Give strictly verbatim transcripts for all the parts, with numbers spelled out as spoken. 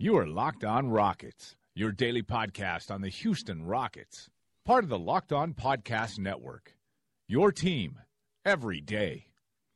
You are Locked On Rockets, your daily podcast on the Houston Rockets. Part of the Locked On Podcast Network. Your team every day.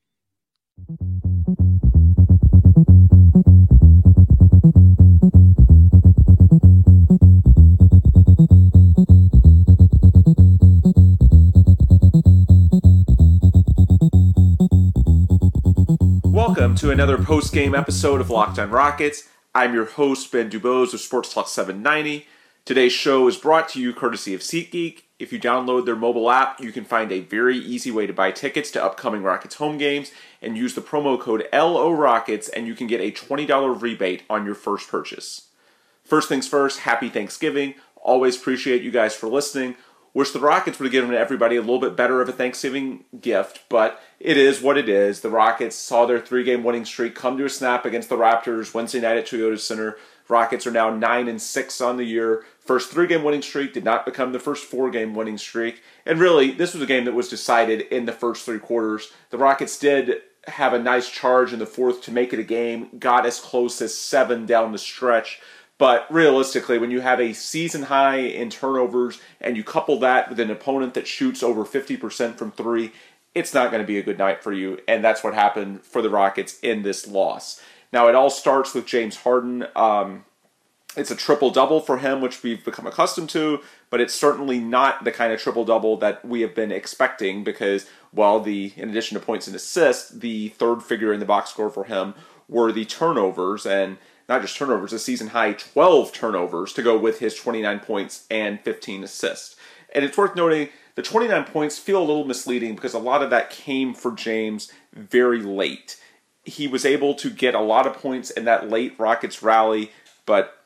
Welcome to another post-game episode of Locked On Rockets. I'm your host, Ben Dubose of Sports Talk seven ninety. Today's show is brought to you courtesy of SeatGeek. If you download their mobile app, you can find a very easy way to buy tickets to upcoming Rockets home games and use the promo code L O Rockets and you can get a twenty dollars rebate on your first purchase. First things first, happy Thanksgiving. Always appreciate you guys for listening. Wish the Rockets would have given everybody a little bit better of a Thanksgiving gift, but it is what it is. The Rockets saw their three-game winning streak come to a snap against the Raptors Wednesday night at Toyota Center. Rockets are now nine and six on the year. First three-game winning streak did not become the first four-game winning streak. And really, this was a game that was decided in the first three quarters. The Rockets did have a nice charge in the fourth to make it a game, got as close as seven down the stretch. But realistically, when you have a season high in turnovers and you couple that with an opponent that shoots over fifty percent from three, it's not going to be a good night for you. And that's what happened for the Rockets in this loss. Now, it all starts with James Harden. Um, it's a triple-double for him, which we've become accustomed to, but it's certainly not the kind of triple-double that we have been expecting because, well, the in addition to points and assists, the third figure in the box score for him were the turnovers, and not just turnovers, a season-high twelve turnovers to go with his twenty-nine points and fifteen assists. And it's worth noting, the twenty-nine points feel a little misleading because a lot of that came for James very late. He was able to get a lot of points in that late Rockets rally, but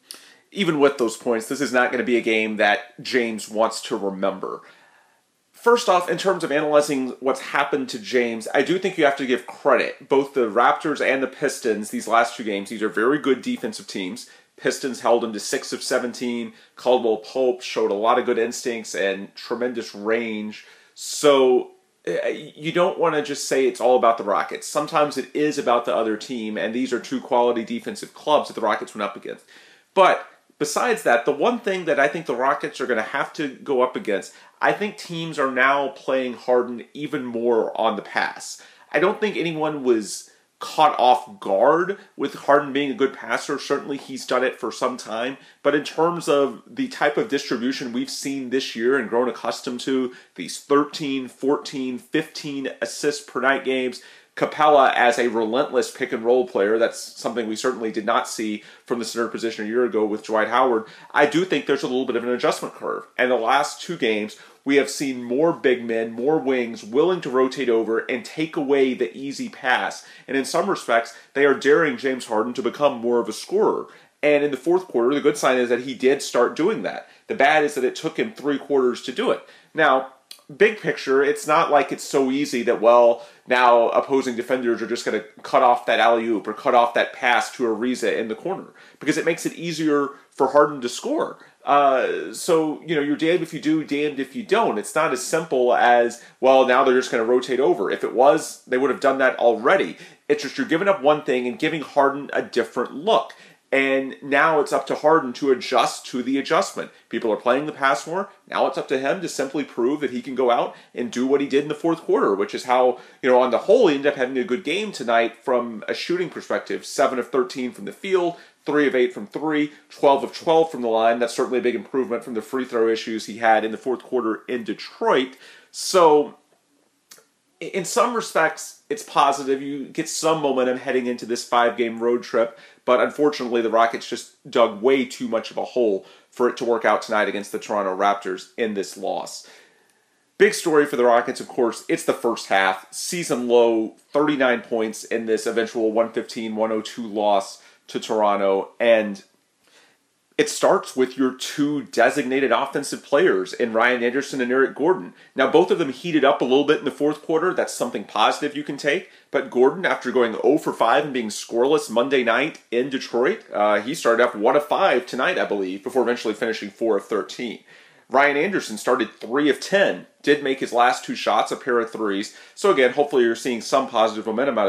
even with those points, this is not going to be a game that James wants to remember. First off, in terms of analyzing what's happened to James, I do think you have to give credit. Both the Raptors and the Pistons, these last two games, these are very good defensive teams. Pistons held him to six of seventeen. Caldwell Pope showed a lot of good instincts and tremendous range. So you don't want to just say it's all about the Rockets. Sometimes it is about the other team, and these are two quality defensive clubs that the Rockets went up against. But besides that, the one thing that I think the Rockets are going to have to go up against, I think teams are now playing Harden even more on the pass. I don't think anyone was caught off guard with Harden being a good passer. Certainly he's done it for some time. But in terms of the type of distribution we've seen this year and grown accustomed to, these thirteen, fourteen, fifteen assists per night games, Capella as a relentless pick-and-roll player, that's something we certainly did not see from the center position a year ago with Dwight Howard. I do think there's a little bit of an adjustment curve. And the last two games, we have seen more big men, more wings, willing to rotate over and take away the easy pass. And in some respects, they are daring James Harden to become more of a scorer. And in the fourth quarter, the good sign is that he did start doing that. The bad is that it took him three quarters to do it. Now, big picture, it's not like it's so easy that, well, now opposing defenders are just going to cut off that alley-oop or cut off that pass to Ariza in the corner because it makes it easier for Harden to score. Uh, so, you know, you're damned if you do, damned if you don't. It's not as simple as, well, now they're just going to rotate over. If it was, they would have done that already. It's just you're giving up one thing and giving Harden a different look. And now it's up to Harden to adjust to the adjustment. People are playing the pass more. Now it's up to him to simply prove that he can go out and do what he did in the fourth quarter, which is how, you know, on the whole, he ended up having a good game tonight from a shooting perspective. seven of thirteen from the field, three of eight from three, twelve of twelve from the line. That's certainly a big improvement from the free throw issues he had in the fourth quarter in Detroit. So, in some respects, it's positive. You get some momentum heading into this five-game road trip, but unfortunately, the Rockets just dug way too much of a hole for it to work out tonight against the Toronto Raptors in this loss. Big story for the Rockets, of course, it's the first half. Season low, thirty-nine points in this eventual one fifteen one oh two loss to Toronto, and it starts with your two designated offensive players in Ryan Anderson and Eric Gordon. Now, both of them heated up a little bit in the fourth quarter. That's something positive you can take. But Gordon, after going zero for five and being scoreless Monday night in Detroit, uh, he started off one of five tonight, I believe, before eventually finishing four of thirteen. Ryan Anderson started three of ten, did make his last two shots, a pair of threes. So again, hopefully you're seeing some positive momentum out of that.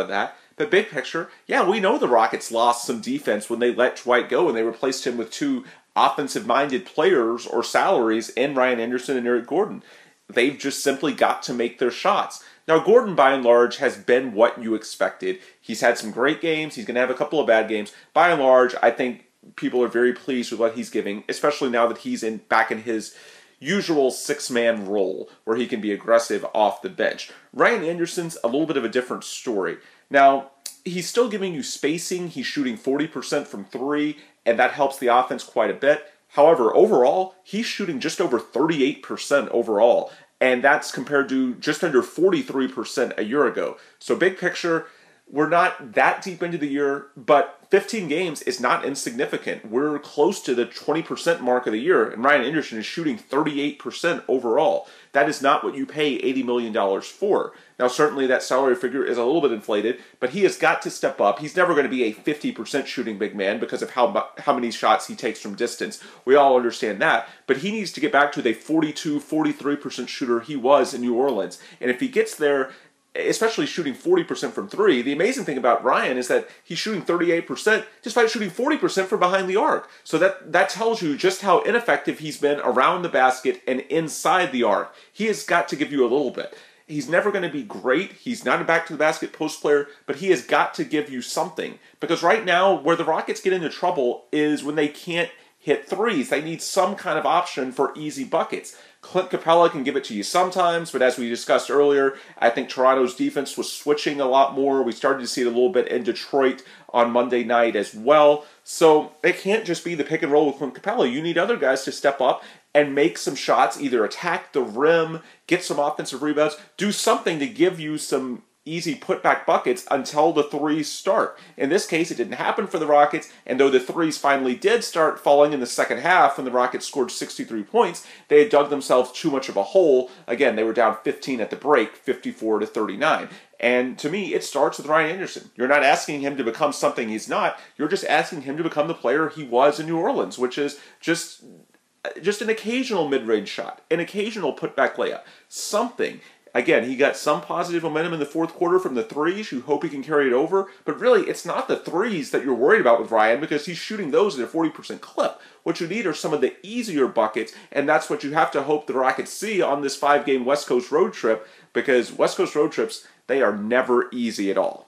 But big picture, yeah, we know the Rockets lost some defense when they let Dwight go and they replaced him with two offensive-minded players or salaries in Ryan Anderson and Eric Gordon. They've just simply got to make their shots. Now, Gordon, by and large, has been what you expected. He's had some great games. He's going to have a couple of bad games. By and large, I think people are very pleased with what he's giving, especially now that he's in back in his usual six-man role where he can be aggressive off the bench. Ryan Anderson's a little bit of a different story. Now, he's still giving you spacing. He's shooting forty percent from three, and that helps the offense quite a bit. However, overall, he's shooting just over thirty-eight percent overall, and that's compared to just under forty-three percent a year ago. So big picture, we're not that deep into the year, but fifteen games is not insignificant. We're close to the twenty percent mark of the year, and Ryan Anderson is shooting thirty-eight percent overall. That is not what you pay eighty million dollars for. Now, certainly that salary figure is a little bit inflated, but he has got to step up. He's never going to be a fifty percent shooting big man because of how how many shots he takes from distance. We all understand that, but he needs to get back to the forty-two, forty-three percent shooter he was in New Orleans. And if he gets there, especially shooting forty percent from three, the amazing thing about Ryan is that he's shooting thirty-eight percent despite shooting forty percent from behind the arc. So that, that tells you just how ineffective he's been around the basket and inside the arc. He has got to give you a little bit. He's never going to be great. He's not a back-to-the-basket post player, but he has got to give you something. Because right now, where the Rockets get into trouble is when they can't hit threes. They need some kind of option for easy buckets. Clint Capella can give it to you sometimes, but as we discussed earlier, I think Toronto's defense was switching a lot more. We started to see it a little bit in Detroit on Monday night as well. So it can't just be the pick and roll with Clint Capella. You need other guys to step up and make some shots, either attack the rim, get some offensive rebounds, do something to give you some easy putback buckets until the threes start. In this case, it didn't happen for the Rockets, and though the threes finally did start falling in the second half when the Rockets scored sixty-three points, they had dug themselves too much of a hole. Again, they were down fifteen at the break, fifty-four to thirty-nine. And to me, it starts with Ryan Anderson. You're not asking him to become something he's not. You're just asking him to become the player he was in New Orleans, which is just, just an occasional mid-range shot, an occasional putback layup, something. Again, he got some positive momentum in the fourth quarter from the threes. You hope he can carry it over. But really, it's not the threes that you're worried about with Ryan because he's shooting those at a forty percent clip. What you need are some of the easier buckets, and that's what you have to hope the Rockets see on this five-game West Coast road trip because West Coast road trips, they are never easy at all.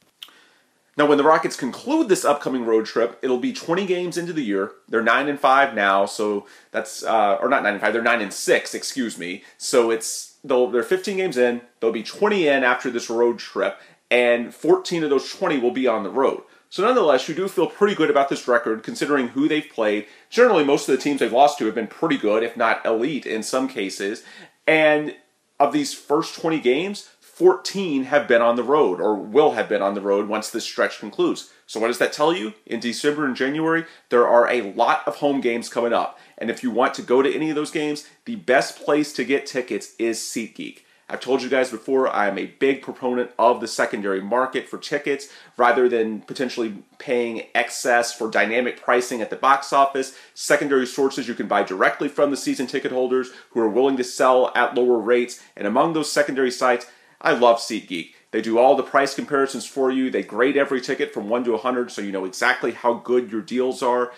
Now, when the Rockets conclude this upcoming road trip, it'll be twenty games into the year. They're nine and five now, so that's uh, or not nine and five. They're nine and six, excuse me. So it's they'll they're fifteen games in. They'll be twenty in after this road trip, and fourteen of those twenty will be on the road. So nonetheless, you do feel pretty good about this record, considering who they've played. Generally, most of the teams they've lost to have been pretty good, if not elite in some cases. And of these first twenty games, fourteen have been on the road, or will have been on the road once this stretch concludes. So what does that tell you? In December and January, there are a lot of home games coming up. And if you want to go to any of those games, the best place to get tickets is SeatGeek. I've told you guys before, I am a big proponent of the secondary market for tickets, rather than potentially paying excess for dynamic pricing at the box office. Secondary sources you can buy directly from the season ticket holders who are willing to sell at lower rates. And among those secondary sites, I love SeatGeek. They do all the price comparisons for you. They grade every ticket from one to one hundred so you know exactly how good your deals are.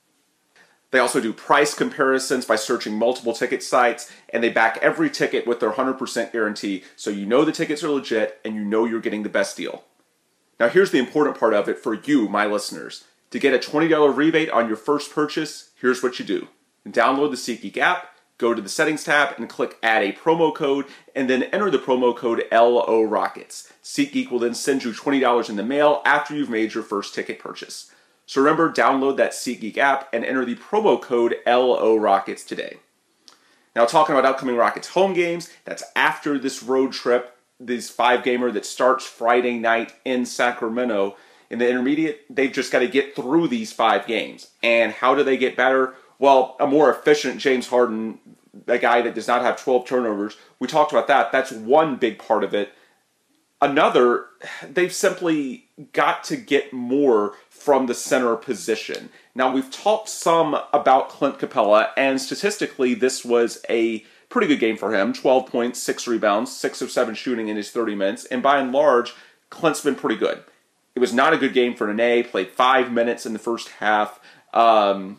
They also do price comparisons by searching multiple ticket sites, and they back every ticket with their one hundred percent guarantee so you know the tickets are legit and you know you're getting the best deal. Now here's the important part of it for you, my listeners. To get a twenty dollars rebate on your first purchase, here's what you do. Download the SeatGeek app, go to the settings tab and click add a promo code and then enter the promo code L O Rockets. SeatGeek will then send you twenty dollars in the mail after you've made your first ticket purchase. So remember, download that SeatGeek app and enter the promo code L O Rockets today. Now talking about upcoming Rockets home games, that's after this road trip, this five-gamer that starts Friday night in Sacramento. In the intermediate, they've just got to get through these five games. And how do they get better? Well, a more efficient James Harden, a guy that does not have twelve turnovers. We talked about that. That's one big part of it. Another, they've simply got to get more from the center position. Now, we've talked some about Clint Capella, and statistically, this was a pretty good game for him. twelve points, six rebounds, six of seven shooting in his thirty minutes. And by and large, Clint's been pretty good. it was not a good game for Nene. Played five minutes in the first half. Um,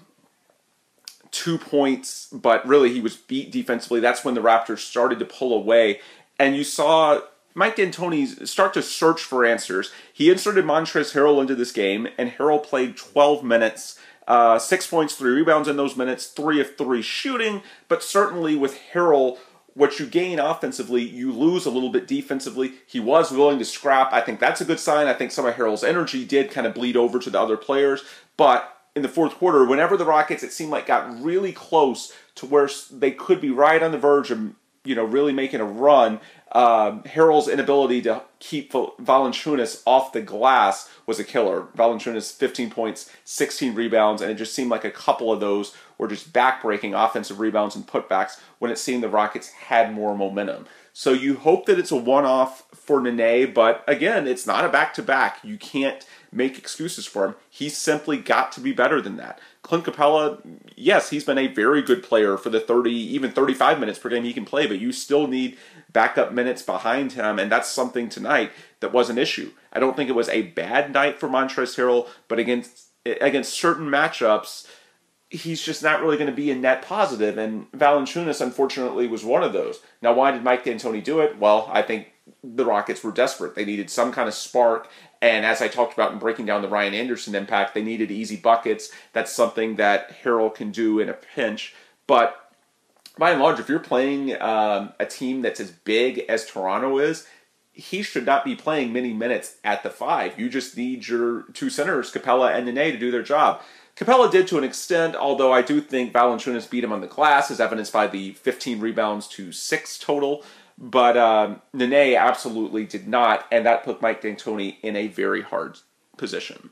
two points, but really he was beat defensively. That's when the Raptors started to pull away. And you saw Mike D'Antoni start to search for answers. He inserted Montrezl Harrell into this game, and Harrell played twelve minutes. Uh, six points, three rebounds in those minutes, three of three shooting. But certainly with Harrell, what you gain offensively, you lose a little bit defensively. He was willing to scrap. I think that's a good sign. I think some of Harrell's energy did kind of bleed over to the other players. But in the fourth quarter, whenever the Rockets, it seemed like, got really close to where they could be right on the verge of, you know, really making a run, um, Harrell's inability to keep Valanciunas off the glass was a killer. Valanciunas, fifteen points, sixteen rebounds, and it just seemed like a couple of those were just back-breaking offensive rebounds and putbacks when it seemed the Rockets had more momentum. So you hope that it's a one-off for Nene, but again, it's not a back-to-back. You can't make excuses for him. He's simply got to be better than that. Clint Capella, yes, he's been a very good player for the thirty, even thirty-five minutes per game he can play, but you still need backup minutes behind him, and that's something tonight that was an issue. I don't think it was a bad night for Montrezl Harrell, but against against certain matchups, he's just not really going to be a net positive, and Valanciunas, unfortunately, was one of those. Now, why did Mike D'Antoni do it? Well, I think the Rockets were desperate. They needed some kind of spark, and as I talked about in breaking down the Ryan Anderson impact, they needed easy buckets. That's something that Harrell can do in a pinch, but by and large, if you're playing um, a team that's as big as Toronto is, he should not be playing many minutes at the five. You just need your two centers, Capella and Nene, to do their job. Capella did to an extent, although I do think Valanciunas beat him on the glass, as evidenced by the fifteen rebounds to six total. But um, Nene absolutely did not, and that put Mike D'Antoni in a very hard position.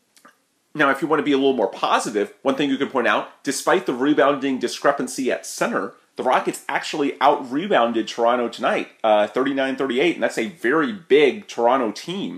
Now, if you want to be a little more positive, one thing you can point out, despite the rebounding discrepancy at center, the Rockets actually out-rebounded Toronto tonight, uh, thirty-nine thirty-eight, and that's a very big Toronto team.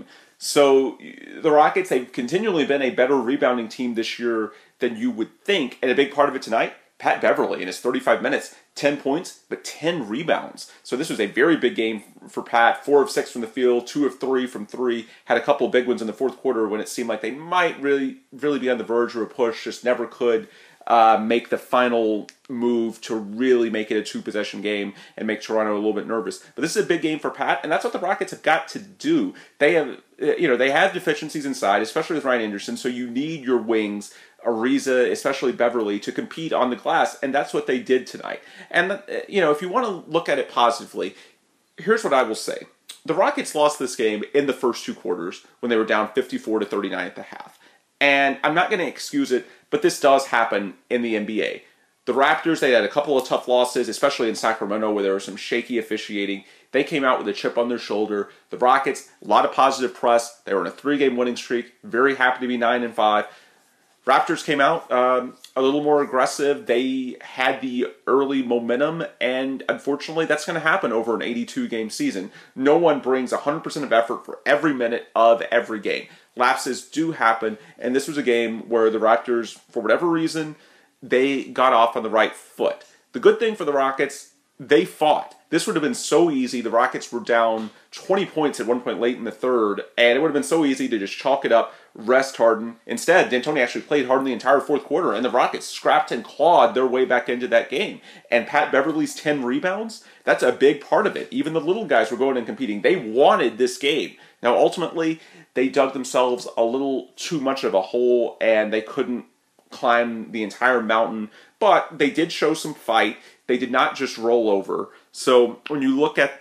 So the Rockets, they've continually been a better rebounding team this year than you would think, and a big part of it tonight, Pat Beverly in his thirty-five minutes, ten points, but ten rebounds. So this was a very big game for Pat. Four of six from the field, two of three from three. Had a couple big ones in the fourth quarter when it seemed like they might really, really be on the verge of a push, just never could uh, make the final move to really make it a two-possession game and make Toronto a little bit nervous. But this is a big game for Pat, and that's what the Rockets have got to do. They have, you know, they have deficiencies inside, especially with Ryan Anderson, so you need your wings, Ariza, especially Beverly, to compete on the glass, and that's what they did tonight. And, you know, if you want to look at it positively, here's what I will say. The Rockets lost this game in the first two quarters when they were down fifty-four to thirty-nine at the half. And I'm not going to excuse it, but this does happen in the N B A. The Raptors, they had a couple of tough losses, especially in Sacramento where there was some shaky officiating. They came out with a chip on their shoulder. The Rockets, a lot of positive press. They were on a three-game winning streak. Very happy to be nine and five. Raptors came out um, a little more aggressive. They had the early momentum, and unfortunately, that's going to happen over an eighty-two game season. No one brings one hundred percent of effort for every minute of every game. Lapses do happen, and this was a game where the Raptors, for whatever reason, they got off on the right foot. The good thing for the Rockets, they fought. This would have been so easy. The Rockets were down twenty points at one point late in the third, and it would have been so easy to just chalk it up, rest Harden. Instead, D'Antoni actually played Harden the entire fourth quarter, and the Rockets scrapped and clawed their way back into that game. And Pat Beverly's ten rebounds, that's a big part of it. Even the little guys were going and competing. They wanted this game. Now, ultimately, they dug themselves a little too much of a hole, and they couldn't climb the entire mountain, but they did show some fight. They did not just roll over. So when you look at,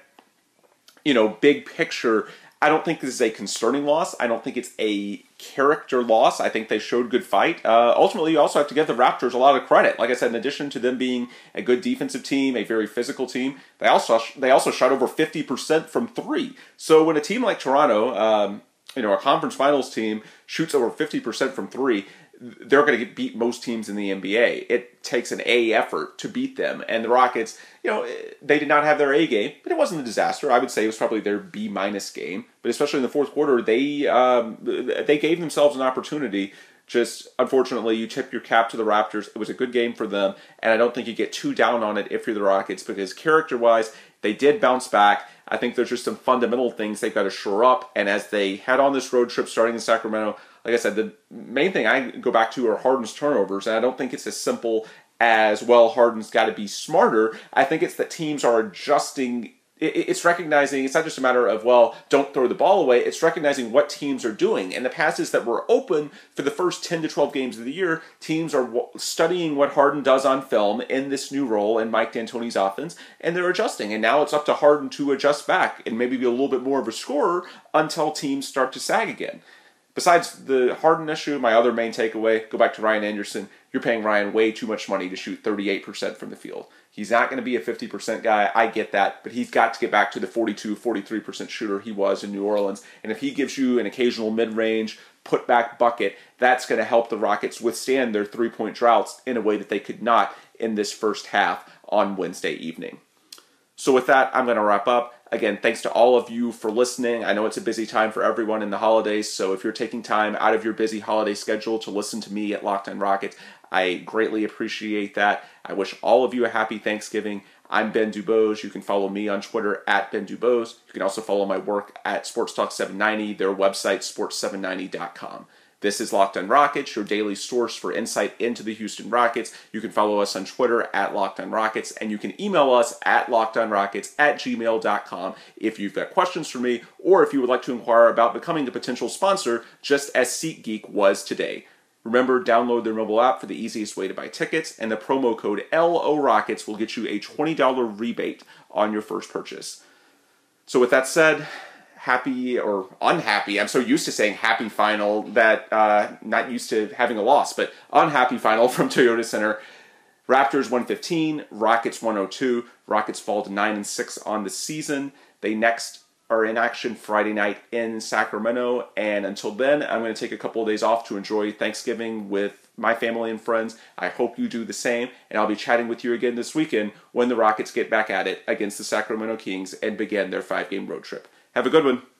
you know, big picture, I don't think this is a concerning loss. I don't think it's a character loss. I think they showed good fight. Uh, ultimately, you also have to give the Raptors a lot of credit. Like I said, in addition to them being a good defensive team, a very physical team, they also they also shot over fifty percent from three. So when a team like Toronto, um, you know, a conference finals team, shoots over fifty percent from three, they're going to get beat most teams in the N B A. It takes an A effort to beat them. And the Rockets, you know, they did not have their A game, but it wasn't a disaster. I would say it was probably their B minus game. But especially in the fourth quarter, they um, they gave themselves an opportunity. Just, unfortunately, you tip your cap to the Raptors. It was a good game for them, and I don't think you get too down on it if you're the Rockets, because character-wise, They did bounce back. I think there's just some fundamental things they've got to shore up. And as they head on this road trip starting in Sacramento, like I said, the main thing I go back to are Harden's turnovers. And I don't think it's as simple as, well, Harden's got to be smarter. I think it's that teams are adjusting. It's recognizing, it's not just a matter of, well, don't throw the ball away. It's recognizing what teams are doing. And the passes that were open for the first ten to twelve games of the year, teams are studying what Harden does on film in this new role in Mike D'Antoni's offense, and they're adjusting. And now it's up to Harden to adjust back and maybe be a little bit more of a scorer until teams start to sag again. Besides the Harden issue, my other main takeaway, go back to Ryan Anderson. You're paying Ryan way too much money to shoot thirty-eight percent from the field. He's not going to be a fifty percent guy. I get that. But he's got to get back to the forty-two, forty-three percent shooter he was in New Orleans. And if he gives you an occasional mid-range, put-back bucket, that's going to help the Rockets withstand their three-point droughts in a way that they could not in this first half on Wednesday evening. So with that, I'm going to wrap up. Again, thanks to all of you for listening. I know it's a busy time for everyone in the holidays, so if you're taking time out of your busy holiday schedule to listen to me at Locked On Rockets, I greatly appreciate that. I wish all of you a happy Thanksgiving. I'm Ben Dubose. You can follow me on Twitter at Ben Dubose. You can also follow my work at Sports Talk seven ninety, their website, sports seven ninety dot com. This is Locked On Rockets, your daily source for insight into the Houston Rockets. You can follow us on Twitter at Locked On Rockets, and you can email us at lockedonrockets at gmail dot com if you've got questions for me, or if you would like to inquire about becoming a potential sponsor, just as SeatGeek was today. Remember, download their mobile app for the easiest way to buy tickets, and the promo code L O Rockets will get you a twenty dollars rebate on your first purchase. So with that said, happy or unhappy, I'm so used to saying happy final that uh, not used to having a loss, but unhappy final from Toyota Center. Raptors one fifteen, Rockets one oh two. Rockets fall to nine and six on the season. They next are in action Friday night in Sacramento, and until then, I'm going to take a couple of days off to enjoy Thanksgiving with my family and friends. I hope you do the same, and I'll be chatting with you again this weekend when the Rockets get back at it against the Sacramento Kings and begin their five-game road trip. Have a good one.